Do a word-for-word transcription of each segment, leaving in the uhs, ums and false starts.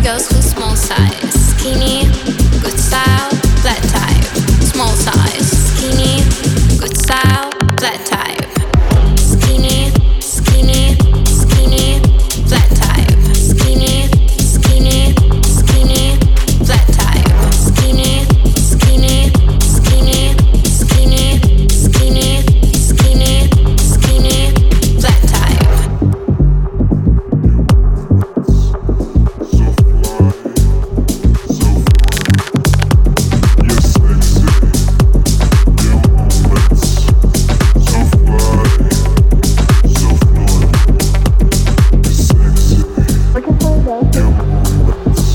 girls with small size, skinny, good style, flat type. Small size, skinny, good style, flat type. Skinny, skinny, skinny, flat type. Skinny, skinny, skinny, flat type. Skinny, skinny, skinny, skinny, skinny, skinny, skinny, flat type.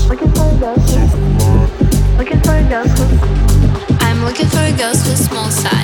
I'm looking for a ghost with small size.